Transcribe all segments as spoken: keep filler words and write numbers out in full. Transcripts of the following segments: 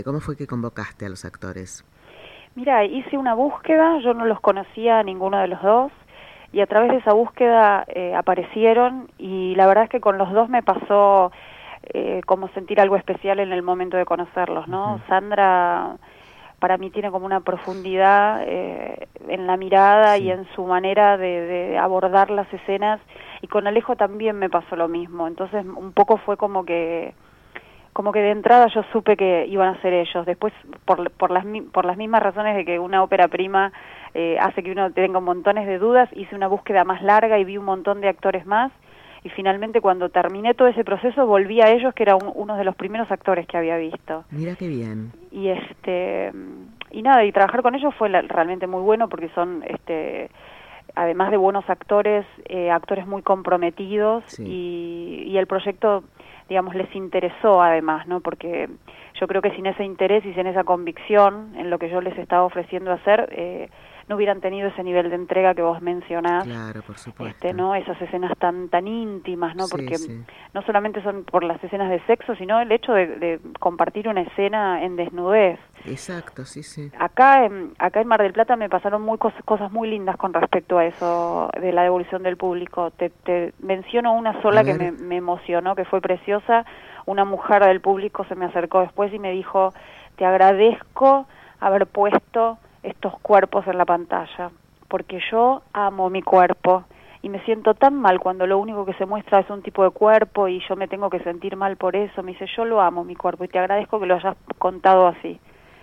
¿Cómo fue que convocaste a los actores? Mira, hice una búsqueda, yo no los conocía a ninguno de los dos, y a través de esa búsqueda eh, aparecieron, y la verdad es que con los dos me pasó eh, como sentir algo especial en el momento de conocerlos, ¿no? Uh-huh. Sandra para mí tiene como una profundidad eh, en la mirada Sí. y en su manera de, de abordar las escenas, y con Alejo también me pasó lo mismo, entonces un poco fue como que como que de entrada yo supe que iban a ser ellos. Después, por, por, las, por las mismas razones de que una ópera prima eh, hace que uno tenga montones de dudas, hice una búsqueda más larga y vi un montón de actores más, y finalmente cuando terminé todo ese proceso volví a ellos, que era un, uno de los primeros actores que había visto. Mira qué bien. Y este y nada, y trabajar con ellos fue la, realmente muy bueno, porque son este además de buenos actores, eh, actores muy comprometidos, Sí. y, y el proyecto, digamos, les interesó además, ¿no? Porque yo creo que sin ese interés y sin esa convicción en lo que yo les estaba ofreciendo hacer, eh, no hubieran tenido ese nivel de entrega que vos mencionás. Claro, por supuesto. Este, ¿no? Esas escenas tan tan íntimas, ¿no? Sí, Porque sí. no solamente son por las escenas de sexo, sino el hecho de, de compartir una escena en desnudez. Exacto, sí, sí. Acá en, acá en Mar del Plata me pasaron muy cos, cosas muy lindas con respecto a eso de la devolución del público. Te, te menciono una sola que me, me emocionó, que fue preciosa. Una mujer del público se me acercó después y me dijo: te agradezco haber puesto estos cuerpos en la pantalla, porque yo amo mi cuerpo y me siento tan mal cuando lo único que se muestra es un tipo de cuerpo y yo me tengo que sentir mal por eso. Me dice: yo lo amo mi cuerpo y te agradezco que lo hayas contado así.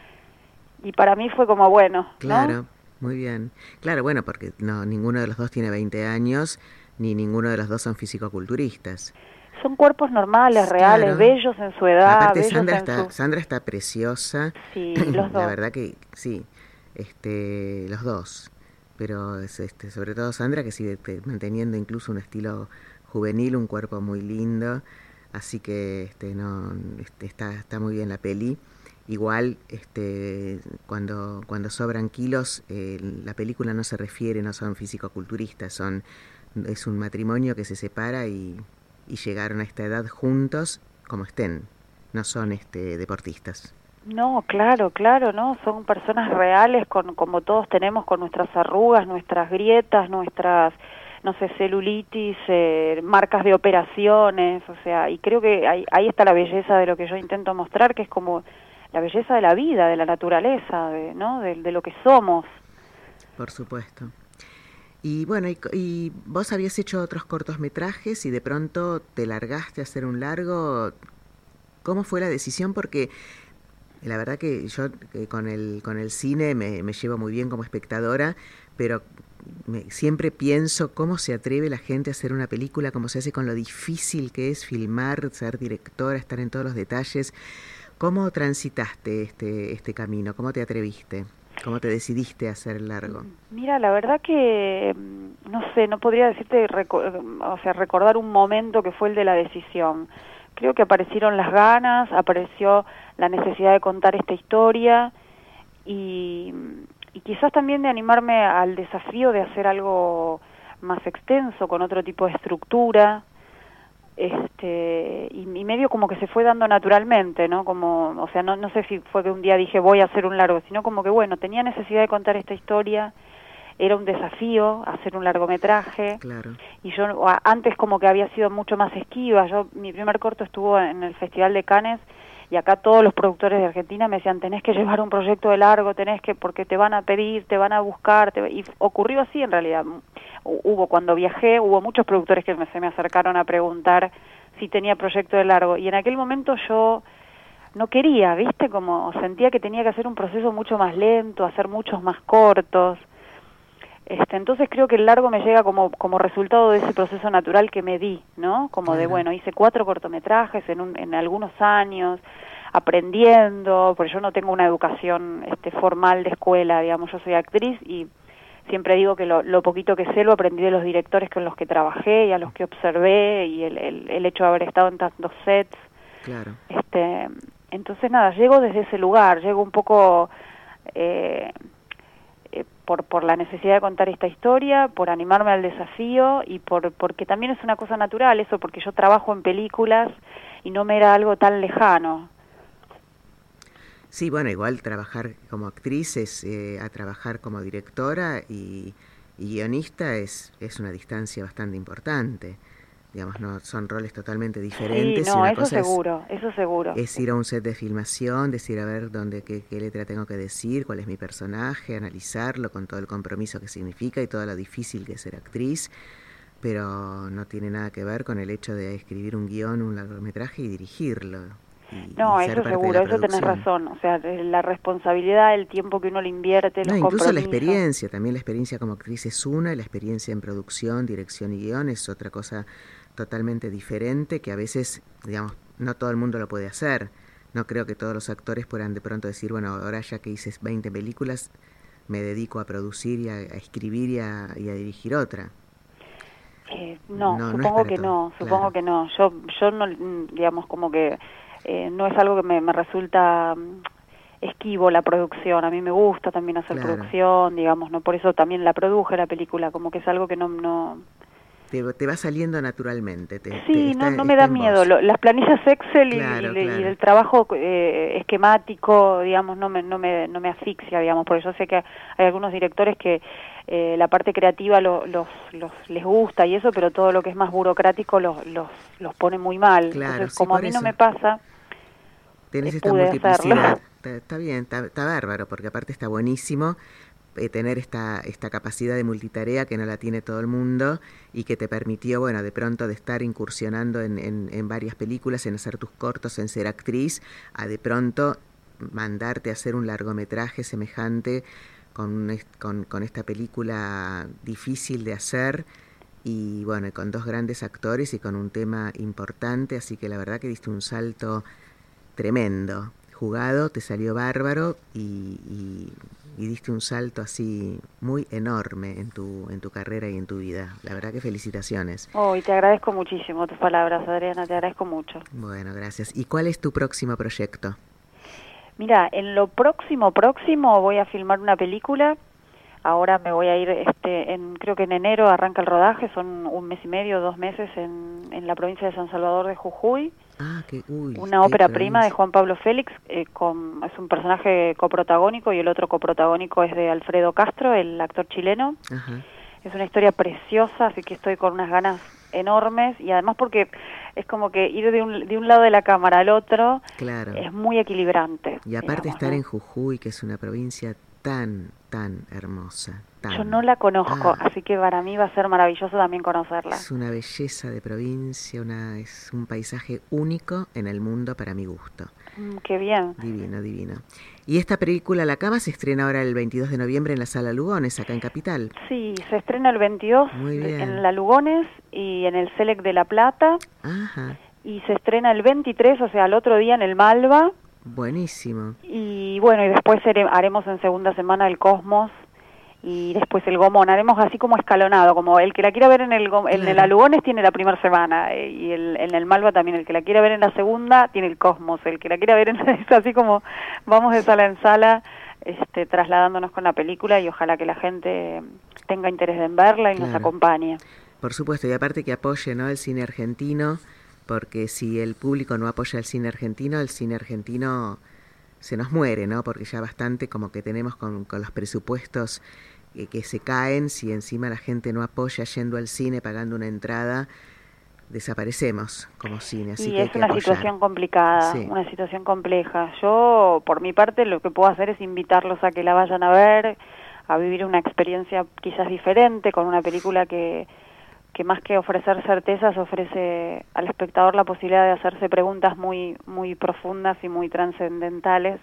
Y para mí fue como bueno, ¿no? Claro, muy bien. Claro, bueno, porque no ninguno de los dos tiene veinte años, ni ninguno de los dos son fisicoculturistas. Son cuerpos normales, reales, Claro. bellos en su edad, Aparte bellos Sandra en está, su... Sandra está preciosa. Sí, los La dos. verdad que sí, este, los dos. Pero es, este, sobre todo Sandra, que sigue te, manteniendo incluso un estilo juvenil, un cuerpo muy lindo. Así que este, no, este, está, está muy bien la peli. Igual, este, cuando, cuando sobran kilos, eh, la película no se refiere, no son fisicoculturistas, son, es un matrimonio que se separa y, y llegaron a esta edad juntos como estén, no son este, deportistas. No, claro, claro, ¿no? Son personas reales, con, como todos tenemos, con nuestras arrugas, nuestras grietas, nuestras, no sé, celulitis, eh, marcas de operaciones, o sea, y creo que ahí, ahí está la belleza de lo que yo intento mostrar, que es como la belleza de la vida, de la naturaleza, de, ¿no? De, de lo que somos. Por supuesto. Y bueno, y, y vos habías hecho otros cortometrajes y de pronto te largaste a hacer un largo. ¿Cómo fue la decisión? Porque la verdad que yo eh, con el con el cine me, me llevo muy bien como espectadora, pero me, siempre pienso cómo se atreve la gente a hacer una película, cómo se hace, con lo difícil que es filmar, ser directora, estar en todos los detalles. ¿Cómo transitaste este, este camino? ¿Cómo te atreviste? ¿Cómo te decidiste a hacer largo? Mira, la verdad que, no sé, no podría decirte, o sea, recordar un momento que fue el de la decisión. Creo que aparecieron las ganas, apareció la necesidad de contar esta historia y, y quizás también de animarme al desafío de hacer algo más extenso, con otro tipo de estructura. Este, y, y medio como que se fue dando naturalmente, ¿no? Como, o sea, no, no sé si fue que un día dije voy a hacer un largo, sino como que bueno, tenía necesidad de contar esta historia, era un desafío hacer un largometraje. Claro. Y yo antes como que había sido mucho más esquiva. Yo, mi primer corto estuvo en el Festival de Cannes, y acá todos los productores de Argentina me decían: tenés que llevar un proyecto de largo, tenés que, porque te van a pedir, te van a buscar, te... y ocurrió así en realidad. Hubo, cuando viajé, hubo muchos productores que me, se me acercaron a preguntar si tenía proyecto de largo, y en aquel momento yo no quería, ¿viste? Como sentía que tenía que hacer un proceso mucho más lento, hacer muchos más cortos. Este, entonces creo que el largo me llega como como resultado de ese proceso natural que me di, ¿no? Como Claro. de, bueno, hice cuatro cortometrajes en, un, en algunos años, aprendiendo, porque yo no tengo una educación este, formal de escuela, digamos, yo soy actriz y siempre digo que lo, lo poquito que sé lo aprendí de los directores con los que trabajé y a los que observé, y el, el, el hecho de haber estado en tantos sets. Claro. Este, entonces nada, llego desde ese lugar, llego un poco... Eh, eh, por por la necesidad de contar esta historia, por animarme al desafío y por porque también es una cosa natural eso, porque yo trabajo en películas y no me era algo tan lejano. Sí, bueno, igual trabajar como actriz es eh, a trabajar como directora y, y guionista es, es una distancia bastante importante. Digamos, no son roles totalmente Sí, diferentes y no, una eso cosa es, seguro, eso seguro. es ir a un set de filmación, decir a ver dónde, qué, qué letra tengo que decir, cuál es mi personaje, analizarlo con todo el compromiso que significa y todo lo difícil que es ser actriz, pero no tiene nada que ver con el hecho de escribir un guión, un largometraje y dirigirlo y, y No, ser eso parte de la seguro, eso tenés producción. razón. O sea, la responsabilidad, el tiempo que uno le invierte, No, los incluso la compromisos. experiencia, también la experiencia como actriz es una, y la experiencia en producción, dirección y guión es otra cosa totalmente diferente que a veces, digamos, no todo el mundo lo puede hacer. No creo que todos los actores puedan de pronto decir, bueno, ahora ya que hice veinte películas, me dedico a producir y a, a escribir y a, y a dirigir otra. Eh, no, No, no es supongo para que todo, no, supongo claro. que no. Yo, yo no, mm, digamos, como que eh, no es algo que me, me resulta mm, esquivo la producción. A mí me gusta también hacer Claro. producción, digamos, no por eso también la produje la película, como que es algo que no, no. Te, te va saliendo naturalmente, te, te, Sí, no, está, no me está da en miedo. vos. Lo- las planillas Excel y, y Claro, le- y claro. el trabajo eh, esquemático, digamos, no me, no me, no me asfixia, digamos, porque yo sé que hay algunos directores que eh, la parte creativa lo- los, los, les gusta y eso, pero todo lo que es más burocrático los, los, los pone muy mal. Claro, Entonces, sí, como a por mí no eso. me pasa, eh, Tenés esta pude hacerlo. multiplicidad. Está, está bien, está, está bárbaro, porque aparte está buenísimo eh, tener esta, esta capacidad de multitarea que no la tiene todo el mundo y que te permitió, bueno, de pronto de estar incursionando en, en, en varias películas, en hacer tus cortos, en ser actriz, a de pronto mandarte a hacer un largometraje semejante con, con, con esta película difícil de hacer y bueno, con dos grandes actores y con un tema importante, así que la verdad que diste un salto tremendo, jugado, te salió bárbaro y, y, y diste un salto así muy enorme en tu, en tu carrera y en tu vida. La verdad que felicitaciones. Oh, y te agradezco muchísimo tus palabras, Adriana, te agradezco mucho. Bueno, gracias. ¿Y cuál es tu próximo proyecto? Mira, en lo próximo, próximo voy a filmar una película. Ahora me voy a ir, este, en, creo que en enero arranca el rodaje, son un mes y medio, dos meses en, en la provincia de San Salvador de Jujuy. Ah, que, uy, Una qué ópera prima de provincia. Juan Pablo Félix, eh, con, es un personaje coprotagónico y el otro coprotagónico es de Alfredo Castro, el actor chileno. Ajá. Es una historia preciosa, así que estoy con unas ganas enormes y además porque es como que ir de un, de un lado de la cámara al otro Claro. es muy equilibrante. Y aparte digamos, estar ¿no? en Jujuy, que es una provincia tan, tan hermosa. Tan. Yo no la conozco, Ah, así que para mí va a ser maravilloso también conocerla. es una belleza de provincia, una, es un paisaje único en el mundo para mi gusto. Mm, qué bien. Divino, divino. Y esta película La Cama se estrena ahora el veintidós de noviembre en la Sala Lugones, acá en Capital. Sí, se estrena el veintidós Muy bien. en la Lugones y en el Selec de La Plata. Ajá, Y se estrena el veintitrés, o sea, el otro día en el Malva. buenísimo. Y bueno, y después haremos en segunda semana el Cosmos y después el Gomón. Haremos así como escalonado, como el que la quiera ver en el, Gom- en el Claro. Alugones tiene la primera semana eh, y el, en el Malva también. El que la quiera ver en la segunda tiene el Cosmos. El que la quiera ver en es así como vamos de sala en sala, este, trasladándonos con la película y ojalá que la gente tenga interés en verla y nos Claro. acompañe. Por supuesto, y aparte que apoye, ¿no?, el cine argentino, porque si el público no apoya el cine argentino, el cine argentino se nos muere, ¿no? Porque ya bastante como que tenemos con, con los presupuestos eh, que se caen, si encima la gente no apoya yendo al cine, pagando una entrada, desaparecemos como cine, así Y que hay es que una apoyar. situación complicada, Sí. una situación compleja. Yo, por mi parte, lo que puedo hacer es invitarlos a que la vayan a ver, a vivir una experiencia quizás diferente, con una película que, que más que ofrecer certezas, ofrece al espectador la posibilidad de hacerse preguntas muy, muy profundas y muy trascendentales.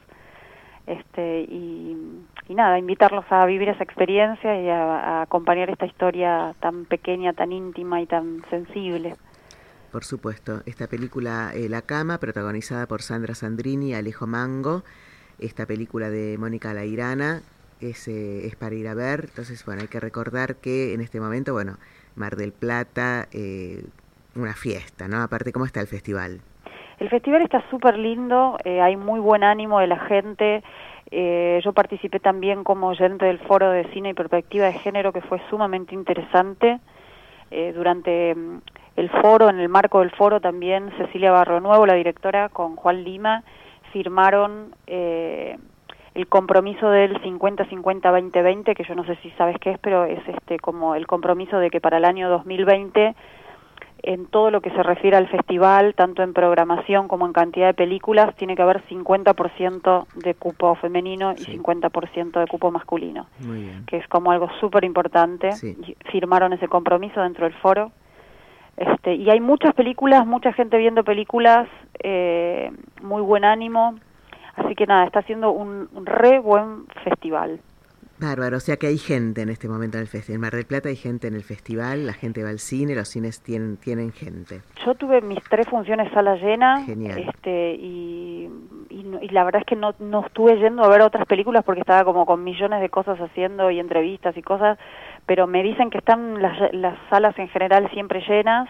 Este, y, y nada, invitarlos a vivir esa experiencia y a, a acompañar esta historia tan pequeña, tan íntima y tan sensible. Por supuesto, esta película eh, La Cama, protagonizada por Sandra Sandrini y Alejo Mango, esta película de Mónica Lairana, es, eh, es para ir a ver. Entonces, bueno, hay que recordar que en este momento, bueno, Mar del Plata, eh, una fiesta, ¿no? Aparte, ¿cómo está el festival? El festival está súper lindo, eh, hay muy buen ánimo de la gente. Eh, yo participé también como oyente del Foro de Cine y Perspectiva de Género, que fue sumamente interesante. Eh, durante mm, el foro, en el marco del foro también, Cecilia Barronuevo, la directora, con Juan Lima, firmaron eh, el compromiso del cincuenta cincuenta veinte veinte, que yo no sé si sabes qué es, pero es este como el compromiso de que para el año dos mil veinte, en todo lo que se refiere al festival, tanto en programación como en cantidad de películas, tiene que haber cincuenta por ciento de cupo femenino y sí. cincuenta por ciento de cupo masculino. Muy bien. Que es como algo súper importante. Sí. Firmaron ese compromiso dentro del foro. Este, y hay muchas películas, mucha gente viendo películas, eh, muy buen ánimo. Así que nada, está siendo un, un re buen festival. Bárbaro, o sea que hay gente en este momento en el festival. En Mar del Plata hay gente en el festival, la gente va al cine, los cines tienen tienen gente. Yo tuve mis tres funciones sala llena. Genial. Este, y, y, y la verdad es que no, no estuve yendo a ver otras películas porque estaba como con millones de cosas haciendo y entrevistas y cosas, pero me dicen que están las, las salas en general siempre llenas.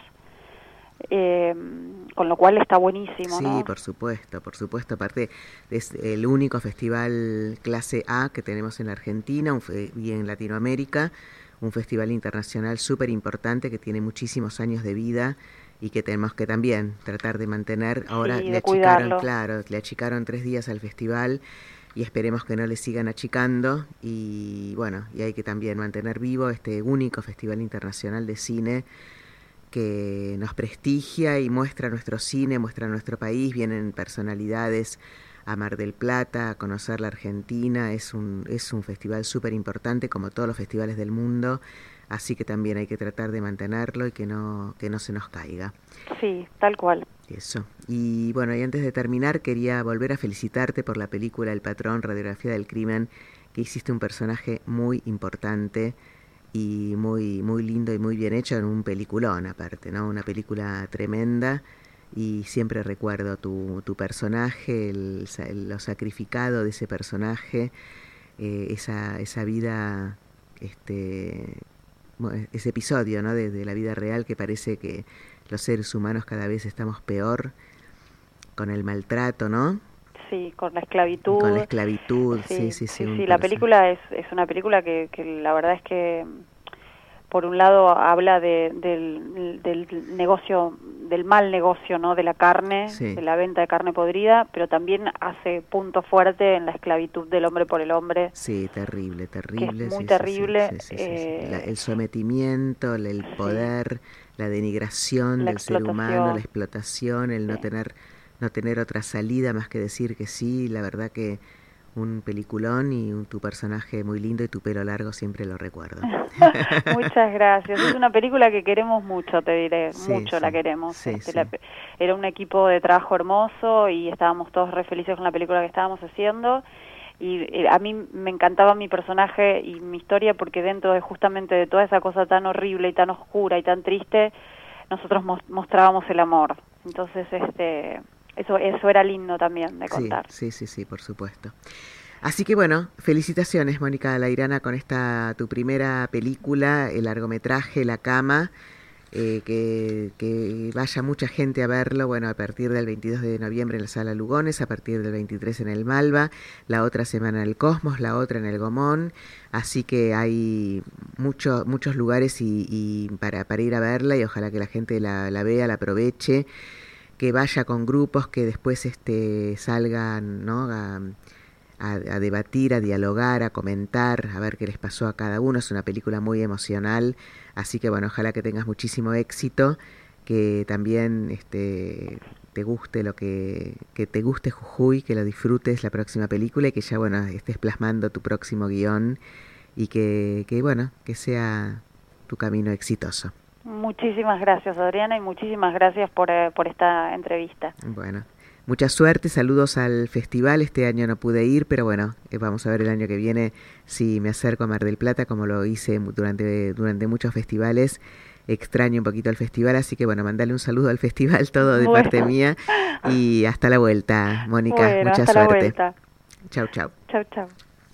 Eh, con lo cual está buenísimo, sí, ¿no? Sí, por supuesto, por supuesto. Aparte, es el único festival clase A que tenemos en la Argentina un fe- y en Latinoamérica, un festival internacional súper importante que tiene muchísimos años de vida y que tenemos que también tratar de mantener. Ahora sí, le de achicaron, cuidarlo. claro, le achicaron tres días al festival y esperemos que no le sigan achicando y bueno, y hay que también mantener vivo este único festival internacional de cine que nos prestigia y muestra nuestro cine, muestra nuestro país. Vienen personalidades a Mar del Plata a conocer la Argentina. Es un, es un festival súper importante, como todos los festivales del mundo, así que también hay que tratar de mantenerlo y que no, que no se nos caiga. Sí, tal cual. Eso. Y bueno, y antes de terminar, quería volver a felicitarte por la película El Patrón, Radiografía del Crimen, que hiciste un personaje muy importante y muy muy lindo y muy bien hecho en un peliculón aparte, ¿no? Una película tremenda y siempre recuerdo tu, tu personaje, el, el, lo sacrificado de ese personaje, eh, esa, esa vida, este, ese episodio, ¿no? de, de la vida real que parece que los seres humanos cada vez estamos peor con el maltrato, ¿no? Sí, con la esclavitud. Con la esclavitud, sí, sí, sí. Sí, sí, sí la película es, es una película que, que la verdad es que, por un lado, habla de, del, del negocio, del mal negocio, ¿no? De la carne, sí. de la venta de carne podrida, pero también hace punto fuerte en la esclavitud del hombre por el hombre. Sí, terrible, terrible. Que es muy sí, terrible. Sí, sí, sí, eh, sí, sí. La, el sometimiento, el poder, sí. la denigración la del ser humano, la explotación, el sí. no tener no tener otra salida más que decir que sí. La verdad que un peliculón y un, tu personaje muy lindo y tu pelo largo siempre lo recuerdo. Muchas gracias. Es una película que queremos mucho, te diré, sí, mucho sí, la queremos. Sí, este, sí. La, era un equipo de trabajo hermoso y estábamos todos re felices con la película que estábamos haciendo. Y eh, a mí me encantaba mi personaje y mi historia porque dentro de justamente de toda esa cosa tan horrible y tan oscura y tan triste, nosotros mo- mostrábamos el amor. Entonces, este... Eso, eso era lindo también de contar. Sí, sí, sí, sí, por supuesto. Así que bueno, felicitaciones, Mónica Lairana, con esta tu primera película, el largometraje La Cama, eh, que, que vaya mucha gente a verlo, bueno, a partir del veintidós de noviembre en la Sala Lugones, a partir del veintitrés en el Malva, la otra semana en el Cosmos, la otra en el Gomón, así que hay mucho, muchos lugares y, y para, para ir a verla y ojalá que la gente la, la vea, la aproveche, que vaya con grupos que después este salgan, ¿no? a, a, a debatir, a dialogar, a comentar, a ver qué les pasó a cada uno. Es una película muy emocional, así que bueno, ojalá que tengas muchísimo éxito, que también este te guste lo que, que te guste Jujuy, que lo disfrutes la próxima película y que ya bueno estés plasmando tu próximo guión y que, que bueno, que sea tu camino exitoso. Muchísimas gracias, Adriana, y muchísimas gracias por, eh, por esta entrevista. Bueno, mucha suerte, saludos al festival. Este año no pude ir, pero bueno, eh, vamos a ver el año que viene si me acerco a Mar del Plata, como lo hice durante, durante muchos festivales. Extraño un poquito el festival, así que bueno, mandale un saludo al festival, todo de bueno. parte mía. Y hasta la vuelta, Mónica, bueno, mucha hasta suerte. La vuelta. Chau, chau. Chau, chau.